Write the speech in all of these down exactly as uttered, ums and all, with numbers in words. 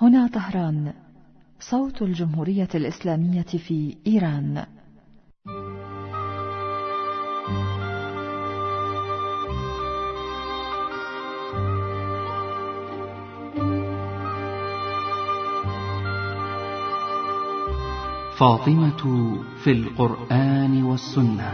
هنا طهران، صوت الجمهورية الإسلامية في إيران. فاطمة في القرآن والسنة.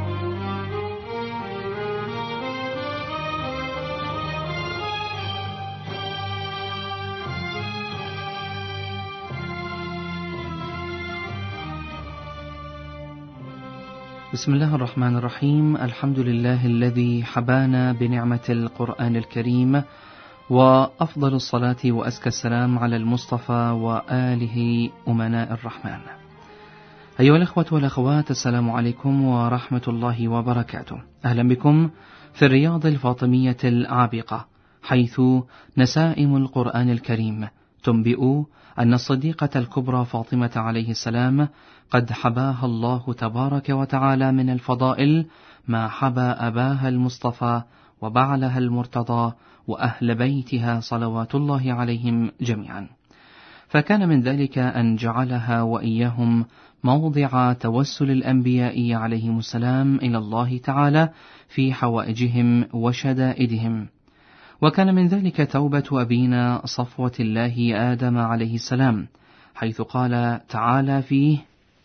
بسم الله الرحمن الرحيم. الحمد لله الذي حبانا بنعمة القرآن الكريم، وأفضل الصلاة وأزكى السلام على المصطفى وآله أمناء الرحمن. أيها الأخوة والأخوات، السلام عليكم ورحمة الله وبركاته. أهلا بكم في الرياض الفاطمية العابقة، حيث نسائم القرآن الكريم تنبئ أن الصديقة الكبرى فاطمة عليه السلام قد حباها الله تبارك وتعالى من الفضائل ما حبا أباها المصطفى وبعلها المرتضى وأهل بيتها صلوات الله عليهم جميعا. فكان من ذلك أن جعلها وإياهم موضع توسل الأنبياء عليهم السلام إلى الله تعالى في حوائجهم وشدائدهم. وكان من ذلك توبة أبينا صفوة الله آدم عليه السلام، حيث قال تعالى فيه: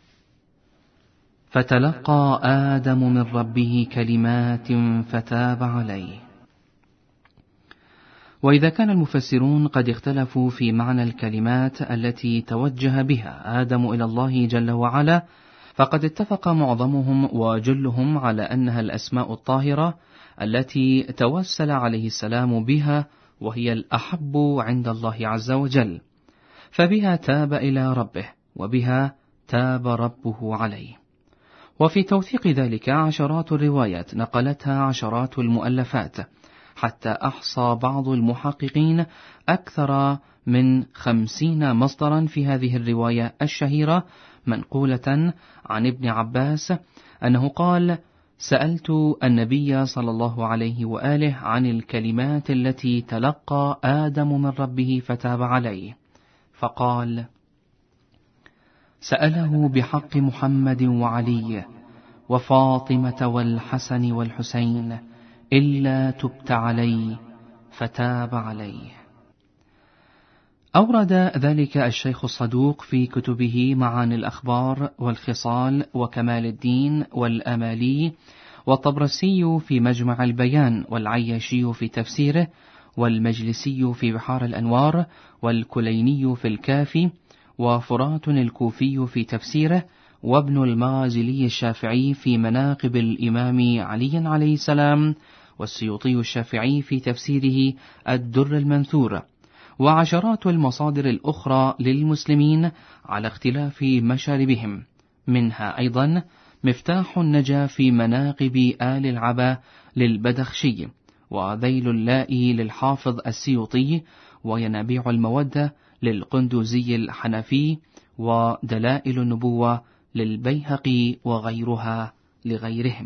فتلقى آدم من ربه كلمات فتاب عليه. وإذا كان المفسرون قد اختلفوا في معنى الكلمات التي توجه بها آدم إلى الله جل وعلا، فقد اتفق معظمهم وجلهم على أنها الأسماء الطاهرة التي توسل عليه السلام بها، وهي الأحب عند الله عز وجل، فبها تاب إلى ربه وبها تاب ربه عليه. وفي توثيق ذلك عشرات الروايات نقلتها عشرات المؤلفات، حتى أحصى بعض المحققين أكثر من خمسين مصدرا في هذه الرواية الشهيرة، منقولة عن ابن عباس أنه قال: سألت النبي صلى الله عليه وآله عن الكلمات التي تلقى آدم من ربه فتاب عليه، فقال: سأله بحق محمد وعلي وفاطمة والحسن والحسين إلا تبت علي فتاب عليه. أورد ذلك الشيخ الصدوق في كتبه معاني الأخبار والخصال وكمال الدين والأمالي، والطبرسي في مجمع البيان، والعياشي في تفسيره، والمجلسي في بحار الأنوار، والكليني في الكافي، وفرات الكوفي في تفسيره، وابن المازلي الشافعي في مناقب الإمام علي عليه السلام، والسيوطي الشافعي في تفسيره الدر المنثور، وعشرات المصادر الأخرى للمسلمين على اختلاف مشاربهم، منها أيضا مفتاح النجا في مناقب آل العبا للبدخشي، وذيل اللائي للحافظ السيوطي، وينابيع المودة للقندوزي الحنفي، ودلائل النبوة للبيهقي، وغيرها لغيرهم.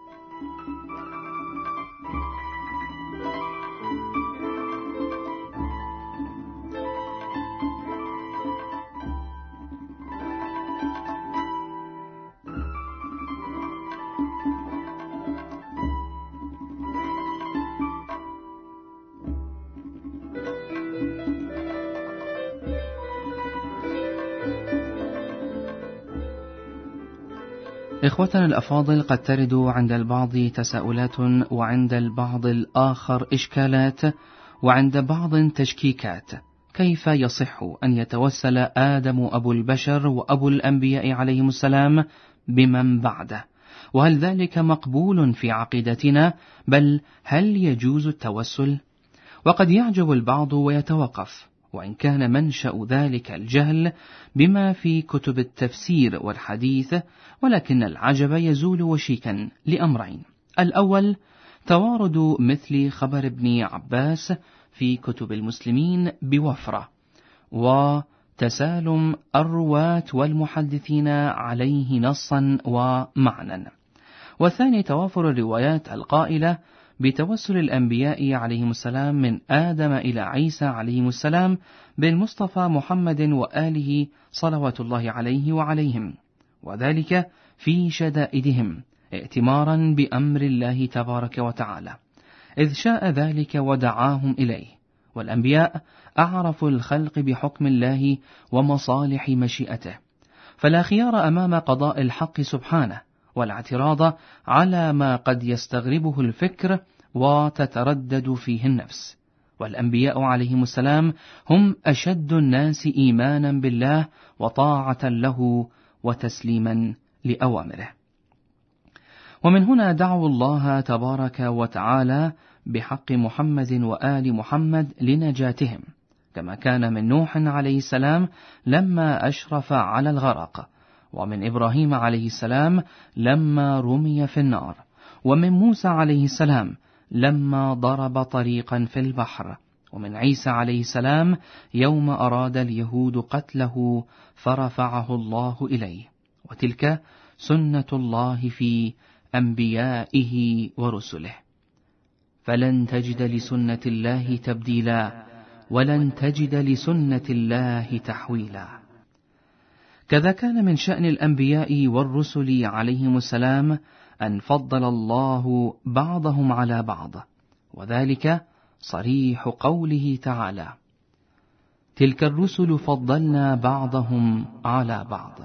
إخوتنا الأفاضل، قد ترد عند البعض تساؤلات، وعند البعض الآخر إشكالات، وعند بعض تشكيكات. كيف يصح أن يتوسل آدم أبو البشر وأبو الأنبياء عليهم السلام بمن بعده؟ وهل ذلك مقبول في عقيدتنا؟ بل هل يجوز التوسل؟ وقد يعجب البعض ويتوقف، وإن كان منشأ ذلك الجهل بما في كتب التفسير والحديث، ولكن العجب يزول وشيكا لأمرين: الأول توارد مثل خبر ابن عباس في كتب المسلمين بوفرة، وتسالم الرواة والمحدثين عليه نصا ومعنى. والثاني توافر الروايات القائلة بتوسل الأنبياء عليهم السلام من آدم إلى عيسى عليهم السلام بالمصطفى محمد وآله صلوات الله عليه وعليهم، وذلك في شدائدهم ائتمارا بأمر الله تبارك وتعالى، إذ شاء ذلك ودعاهم إليه. والأنبياء أعرف الخلق بحكم الله ومصالح مشيئته، فلا خيار أمام قضاء الحق سبحانه، ولا اعتراض على ما قد يستغربه الفكر وتتردد فيه النفس. والأنبياء عليهم السلام هم أشد الناس إيمانا بالله وطاعة له وتسليما لأوامره. ومن هنا دعوا الله تبارك وتعالى بحق محمد وآل محمد لنجاتهم، كما كان من نوح عليه السلام لما أشرف على الغرق، ومن إبراهيم عليه السلام لما رمي في النار، ومن موسى عليه السلام لما ضرب طريقا في البحر، ومن عيسى عليه السلام يوم أراد اليهود قتله فرفعه الله إليه. وتلك سنة الله في أنبيائه ورسله، فلن تجد لسنة الله تبديلا ولن تجد لسنة الله تحويلا. كذا كان من شأن الأنبياء والرسل عليهم السلام أن فضل الله بعضهم على بعض، وذلك صريح قوله تعالى: تلك الرسل فضلنا بعضهم على بعض.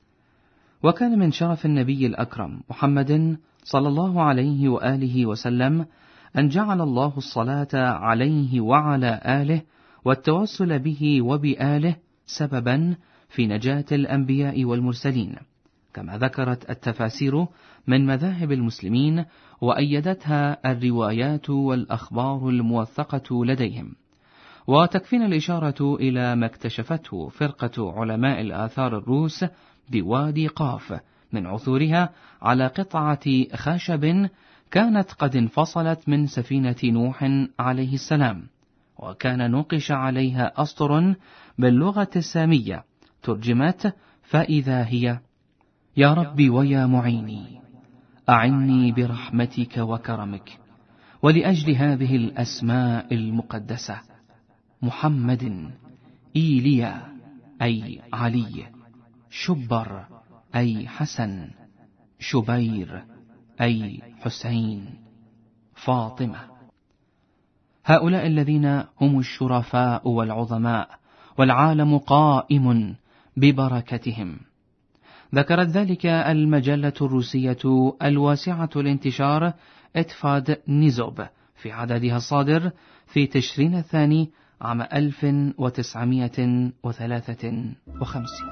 وكان من شرف النبي الأكرم محمد صلى الله عليه وآله وسلم أن جعل الله الصلاة عليه وعلى آله والتوسل به وبآله سببا في نجاة الأنبياء والمرسلين، كما ذكرت التفاسير من مذاهب المسلمين وأيدتها الروايات والأخبار الموثقة لديهم. وتكفينا الإشارة إلى ما اكتشفته فرقة علماء الآثار الروس بوادي قاف من عثورها على قطعة خشب كانت قد انفصلت من سفينة نوح عليه السلام، وكان نقش عليها أسطر باللغة السامية ترجمت فإذا هي: يا ربي ويا معيني أعني برحمتك وكرمك، ولأجل هذه الأسماء المقدسة: محمد، إيليا أي علي، شبر أي حسن، شبير أي حسين، فاطمة. هؤلاء الذين هم الشرفاء والعظماء، والعالم قائم ببركتهم. ذكرت ذلك المجلة الروسية الواسعة الانتشار إتفاد نيزوب في عددها الصادر في تشرين الثاني عام ألف وتسعمائة وثلاثة وخمسين.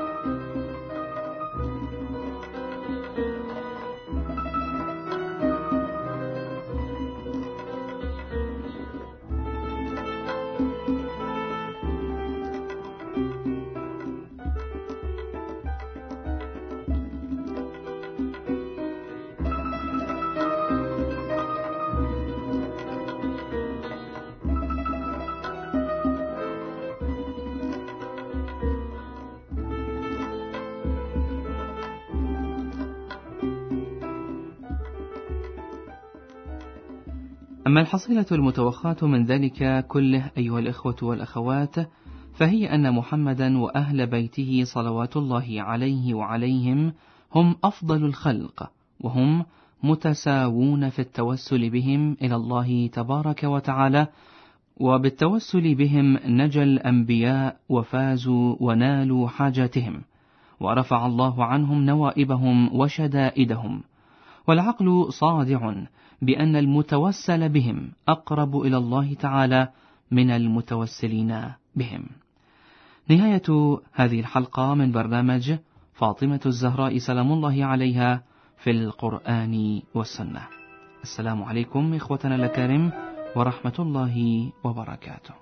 أما الحصيلة المتوخاة من ذلك كله أيها الإخوة والأخوات، فهي أن محمدا وأهل بيته صلوات الله عليه وعليهم هم أفضل الخلق، وهم متساوون في التوسل بهم إلى الله تبارك وتعالى، وبالتوسل بهم نجا الأنبياء وفازوا ونالوا حاجاتهم، ورفع الله عنهم نوائبهم وشدائدهم. والعقل صادع بأن المتوسل بهم أقرب إلى الله تعالى من المتوسلين بهم. نهاية هذه الحلقة من برنامج فاطمة الزهراء سلام الله عليها في القرآن والسنة. السلام عليكم إخوتنا الكرام ورحمة الله وبركاته.